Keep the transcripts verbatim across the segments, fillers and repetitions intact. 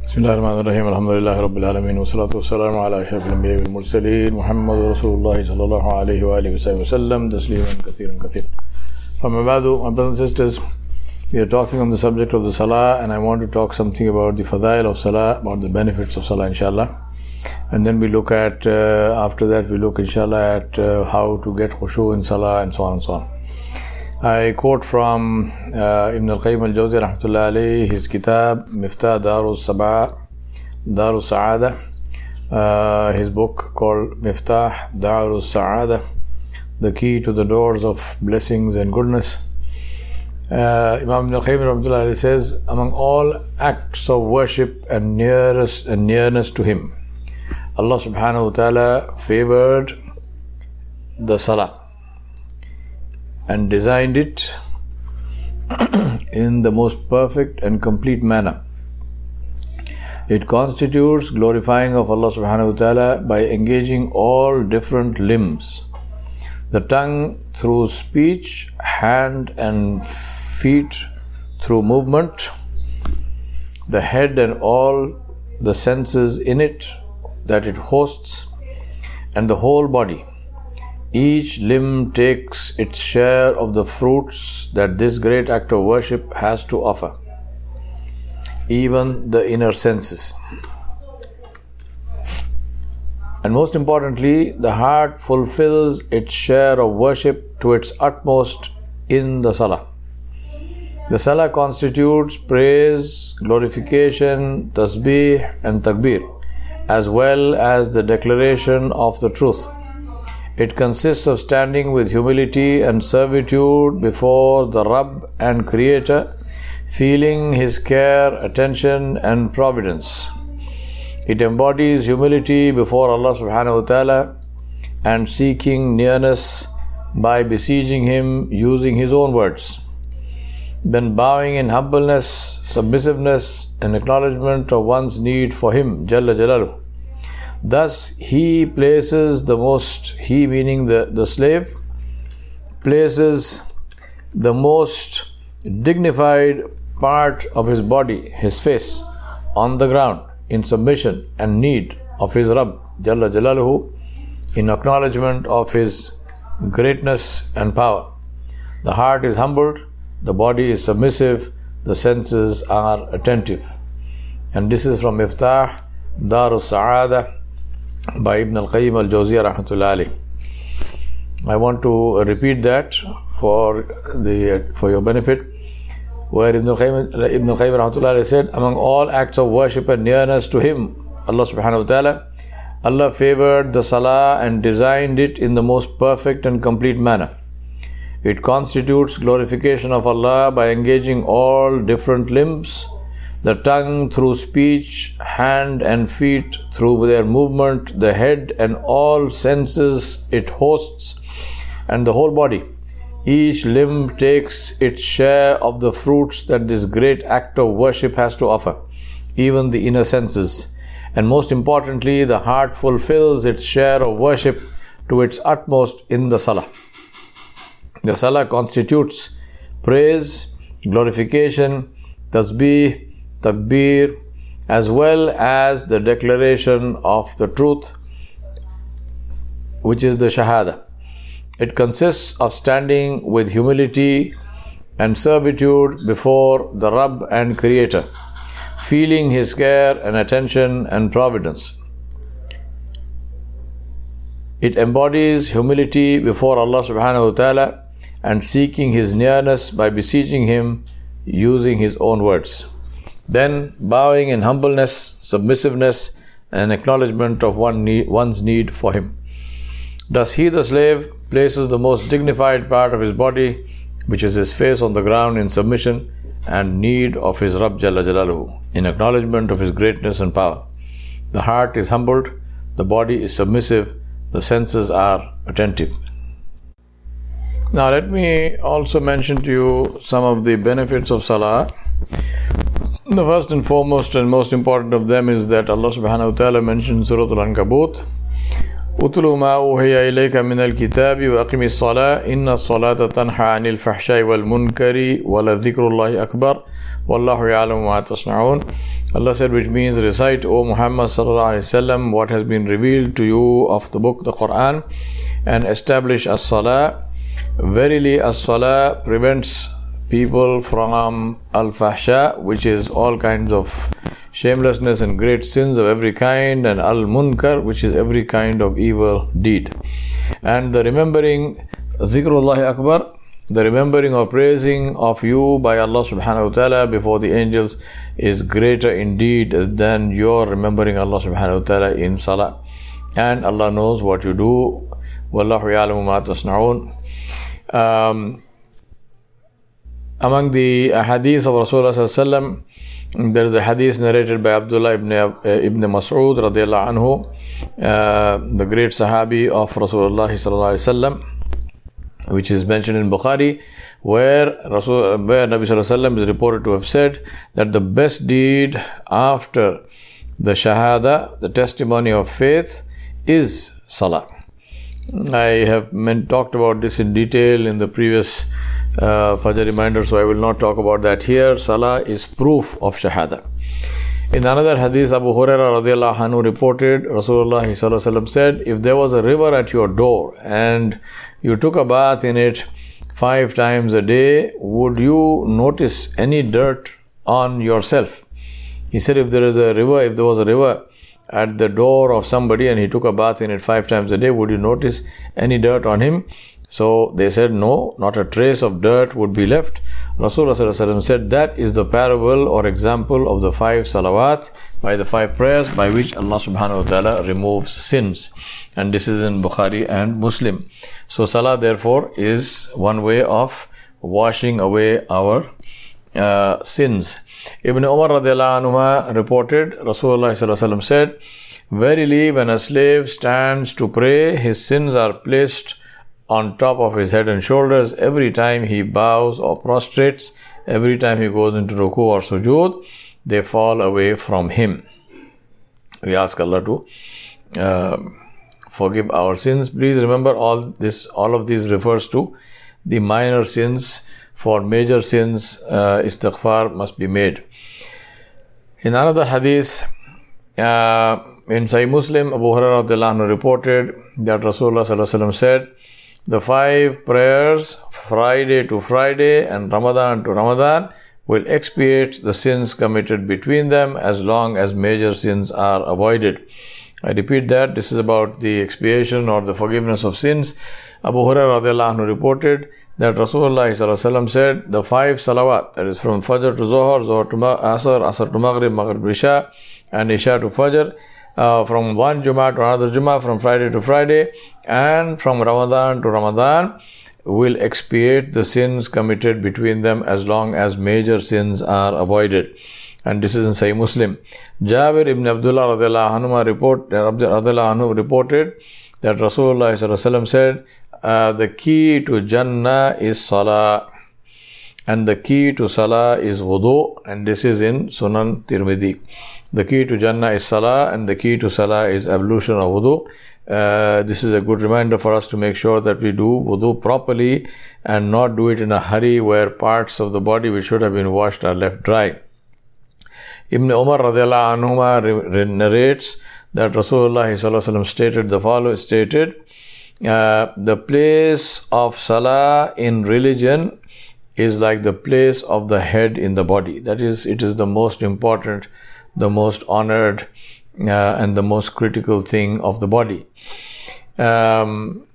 Bismillahirrahmanirrahim. Alhamdulillahi Rabbil Alameen. Wa salatu wa salamu ala ashrafil anbiya wal mursaleen. Muhammad Rasulullah sallallahu alayhi wa alihi wa sallam. Tasliman kathiran kathiran. From Abadu, my brothers and sisters, we are talking on the subject of the Salah, and I want to talk something about the Fadail of Salah, about the benefits of Salah, inshallah. And then we look at, uh, after that, we look, inshallah, at uh, how to get khushu in Salah, and so on and so on. I quote from uh, Ibn al-Qayyim al-Jawzi rahmatullahi alayhi, his kitab Miftah Darus Sab'a, Darus Sa'ada, uh, his book called Miftah Darus Sa'ada, the key to the doors of blessings and goodness. Uh, Imam Ibn al-Qayyim rahmatullahi alayhi says, among all acts of worship and nearest and nearness to Him, Allah subhanahu wa ta'ala favored the Salah and designed it in the most perfect and complete manner. It constitutes glorifying of Allah subhanahu wa ta'ala by engaging all different limbs. The tongue through speech, hand and feet through movement, the head and all the senses in it that it hosts, and the whole body. Each limb takes its share of the fruits that this great act of worship has to offer, even the inner senses. And most importantly, the heart fulfills its share of worship to its utmost in the Salah. The Salah constitutes praise, glorification, tasbih and takbir, as well as the declaration of the truth. It consists of standing with humility and servitude before the Rabb and Creator, feeling His care, attention and providence. It embodies humility before Allah subhanahu wa ta'ala and seeking nearness by beseeching Him using His own words. Then bowing in humbleness, submissiveness and acknowledgement of one's need for Him, Jalla Jalaluhu. Thus, he places the most, he meaning the, the slave, places the most dignified part of his body, his face, on the ground in submission and need of his Rabb, Jalla Jalaluhu, in acknowledgement of His greatness and power. The heart is humbled, the body is submissive, the senses are attentive. And this is from Miftah Darus Sa'ada by Ibn al-Qayyim al-Jawziyya rahmatullahi alayhi. I want to repeat that for the for your benefit, where Ibn al-Qayyim Ibn al-Qayyim rahmatullahi alayhi said, among all acts of worship and nearness to Him, Allah subhanahu wa ta'ala, Allah favored the Salah and designed it in the most perfect and complete manner. It constitutes glorification of Allah by engaging all different limbs, the tongue through speech, hand and feet through their movement, the head and all senses it hosts, and the whole body. Each limb takes its share of the fruits that this great act of worship has to offer, even the inner senses. And most importantly, the heart fulfills its share of worship to its utmost in the Salah. The Salah constitutes praise, glorification, tasbih, takbir, as well as the declaration of the truth, which is the shahada. It consists of standing with humility and servitude before the Rabb and Creator, feeling His care and attention and providence. It embodies humility before Allah subhanahu wa ta'ala and seeking His nearness by beseeching Him using His own words. Then bowing in humbleness, submissiveness and acknowledgement of one need, one's need for Him. Thus he, the slave, places the most dignified part of his body, which is his face, on the ground in submission and need of his Rabb Jalla Jalaluhu, in acknowledgement of His greatness and power. The heart is humbled, the body is submissive, the senses are attentive. Now let me also mention to you some of the benefits of Salah. The first and foremost and most important of them is that Allah subhanahu wa ta'ala mentioned Surah Al-Ankabut أُتْلُ مَا أُوحِيَ إِلَيْكَ مِنَ الْكِتَابِ وَأَقِمِ الصَّلَاةَ إِنَّ الصَّلَاةَ تَنْهَى عَنِ الْفَحْشَاءِ وَالْمُنْكَرِ وَلَذِكْرُ اللَّهِ أَكْبَرُ وَاللَّهُ يَعْلَمُ مَا تَصْنَعُونَ. Allah said, which means recite, O Muhammad sallallahu alaihi wasallam, what has been revealed to you of the book, the Quran, and establish as-salah. Verily, as-salah prevents people from al-fahsha, which is all kinds of shamelessness and great sins of every kind, and al-munkar, which is every kind of evil deed. And the remembering, zikrullahi akbar, the remembering or praising of you by Allah subhanahu wa ta'ala before the angels is greater indeed than your remembering Allah subhanahu wa ta'ala in salah. And Allah knows what you do. Wallahu ya'lamu ma tasna'un. Um, among the hadith of Rasulullah sallallahu alaihi wasallam, there is a hadith narrated by Abdullah ibn, uh, ibn Mas'ud radiallahu anhu, uh, the great sahabi of Rasulullah sallallahu alaihi wasallam, which is mentioned in Bukhari, where Rasul, where Nabi sallallahu alaihi wasallam is reported to have said that the best deed after the shahada, the testimony of faith, is salah. I have meant, talked about this in detail in the previous uh, Fajr reminder, so I will not talk about that here. Salah is proof of shahada. In another hadith, Abu Hurairah radiallahu anhu reported, Rasulullah sallallahu alaihi wasallam said, if there was a river at your door and you took a bath in it five times a day, would you notice any dirt on yourself? He said, if there is a river, if there was a river at the door of somebody and he took a bath in it five times a day, would you notice any dirt on him? So they said, no, not a trace of dirt would be left. Rasulullah sallallahu alaihi wasallam said, that is the parable or example of the five salawat, by the five prayers by which Allah subhanahu wa ta'ala removes sins. And this is in Bukhari and Muslim. So salah therefore is one way of washing away our uh, sins. Ibn Umar radiallahu anhu reported, Rasulullah sallallahu alaihi wasallam said, verily when a slave stands to pray, his sins are placed on top of his head and shoulders. Every time he bows or prostrates, every time he goes into ruku or sujood, they fall away from him. We ask Allah to uh, forgive our sins. Please remember, all this, all of this refers to the minor sins. For major sins, uh, istighfar must be made. In another hadith, uh, in Sahih Muslim, Abu Hurairah radiallahu anhu reported that Rasulullah sallallahu alaihi wasallam said, the five prayers, Friday to Friday and Ramadan to Ramadan, will expiate the sins committed between them as long as major sins are avoided. I repeat that, this is about the expiation or the forgiveness of sins. Abu Hurairah radiallahu anhu reported that Rasulullah sallallahu alaihi wasallam said, the five salawat, that is from Fajr to Zohar, Zohar to Asr, Asr to Maghrib, Maghrib to Isha, and Isha to Fajr, uh, from one Jummah to another Jummah, from Friday to Friday, and from Ramadan to Ramadan, will expiate the sins committed between them as long as major sins are avoided. And this is in Sahih Muslim. Jabir ibn Abdullah radiallahu anhu, report, radiallahu anhu reported that Rasulullah sallallahu alaihi wasallam said, uh, the key to Jannah is Salah, and the key to Salah is Wudu, and this is in Sunan Tirmidhi. The key to Jannah is Salah, and the key to Salah is ablution of Wudu. Uh, this is a good reminder for us to make sure that we do wudu properly and not do it in a hurry where parts of the body which should have been washed are left dry. Ibn Umar radiallahu anhu narrates that Rasulullah sallallahu alaihi wasallam stated the following, stated, uh, the place of Salah in religion is like the place of the head in the body. That is, it is the most important, the most honored, Uh, and the most critical thing of the body. Um,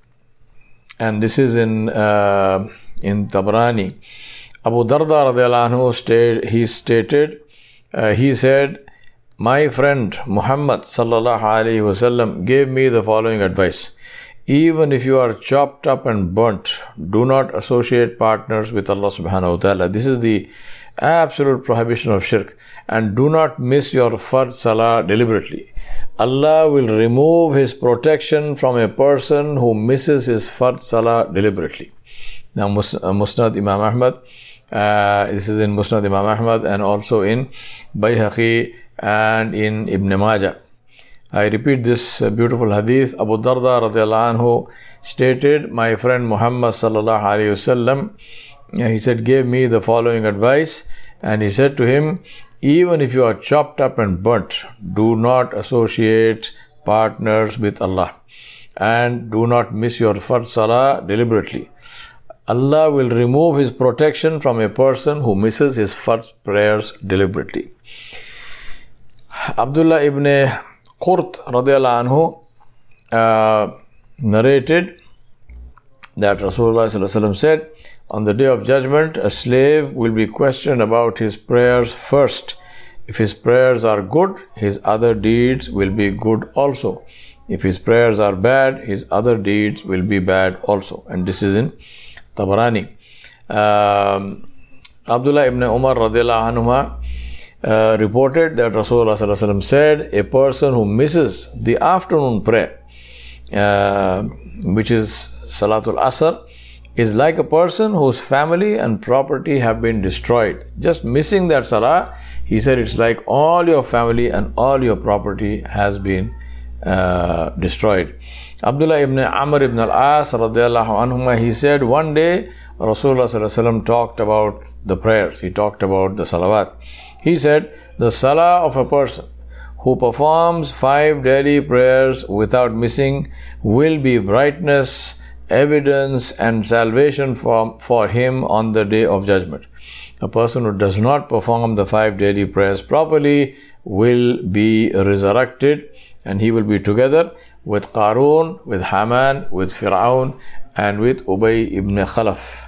and this is in uh, in Tabrani. Abu Darda radiallahu anhu state, he stated, uh, he said, my friend Muhammad sallallahu alaihi wasallam gave me the following advice. Even if you are chopped up and burnt, do not associate partners with Allah subhanahu wa ta'ala. This is the absolute prohibition of shirk. And do not miss your fard salah deliberately. Allah will remove His protection from a person who misses his fard salah deliberately. Now, Mus- uh, Musnad Imam Ahmad, uh, this is in Musnad Imam Ahmad and also in Bayhaqi and in Ibn Majah. I repeat this uh, beautiful hadith. Abu Darda radiallahu anhu stated, my friend Muhammad sallallahu alayhi wasallam, he said, gave me the following advice, and he said to him, even if you are chopped up and burnt, do not associate partners with Allah, and do not miss your first salah deliberately. Allah will remove His protection from a person who misses his first prayers deliberately. Abdullah ibn Qurt radiallahu anhu uh, narrated that Rasulullah sallallahu alaihi wasallam said, on the day of judgment, a slave will be questioned about his prayers first. If his prayers are good, his other deeds will be good also. If his prayers are bad, his other deeds will be bad also. And this is in Tabarani. Um, Abdullah ibn Umar radiallahu anhuma uh, reported that Rasulullah sallallahu alaihi wasallam said, a person who misses the afternoon prayer, uh, which is Salatul Asr, is like a person whose family and property have been destroyed. Just missing that salah, he said, it's like all your family and all your property has been uh, destroyed. Abdullah ibn Amr ibn al-As radiallahu anhuma, he said, one day Rasulullah sallallahu alaihi wasallam talked about the prayers. He talked about the salawat. He said, the salah of a person who performs five daily prayers without missing will be brightness, evidence and salvation for, for him on the day of judgment. A person who does not perform the five daily prayers properly will be resurrected, and he will be together with Qarun, with Haman, with Fir'aun, and with Ubay ibn Khalaf.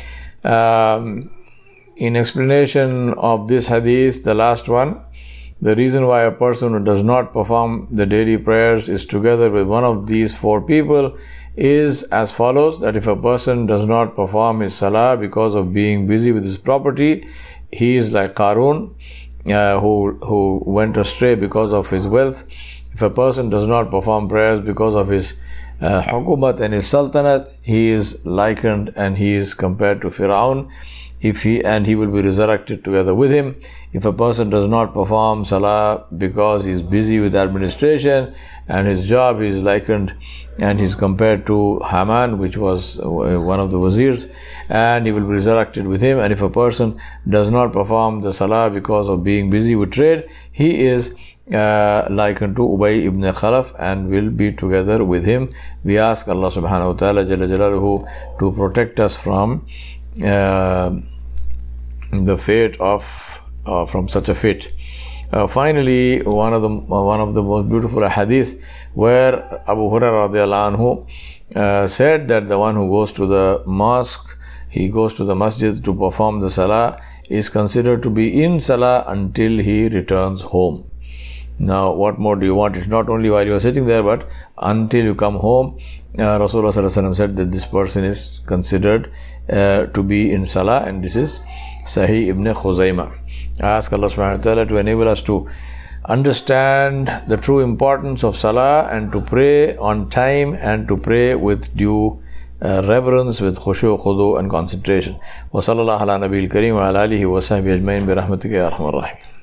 Um, in explanation of this hadith, the last one, the reason why a person who does not perform the daily prayers is together with one of these four people is as follows, that if a person does not perform his salah because of being busy with his property, he is like Qarun, uh, who, who went astray because of his wealth. If a person does not perform prayers because of his uh, hukumat and his sultanate, he is likened and he is compared to Fir'aun. If he and he will be resurrected together with him. If a person does not perform salah because he is busy with administration and his job is likened and he is compared to Haman, which was one of the wazirs, and he will be resurrected with him. And if a person does not perform the salah because of being busy with trade, he is uh, likened to Ubay ibn Khalaf and will be together with him. We ask Allah subhanahu wa ta'ala jalla jalaluhu to protect us from Uh, the fate of uh, from such a fate. Uh, finally, one of the uh, one of the most beautiful hadith where Abu Hurairah radiallahu anhu uh, said that the one who goes to the mosque, he goes to the masjid to perform the salah, is considered to be in salah until he returns home. Now, what more do you want? It's not only while you are sitting there, but until you come home. Uh, Rasulullah sallallahu alaihi wasallam said that this person is considered uh, to be in salah, and this is Sahih ibn Khuzaimah. I ask Allah subhanahu wa ta'ala to enable us to understand the true importance of salah and to pray on time and to pray with due uh, reverence, with khushu, khudu and concentration. Wa sallallahu ala nabiyil kareem wa ala alihi wa sahbihi ajmain bi rahmatika ya arhamar rahim.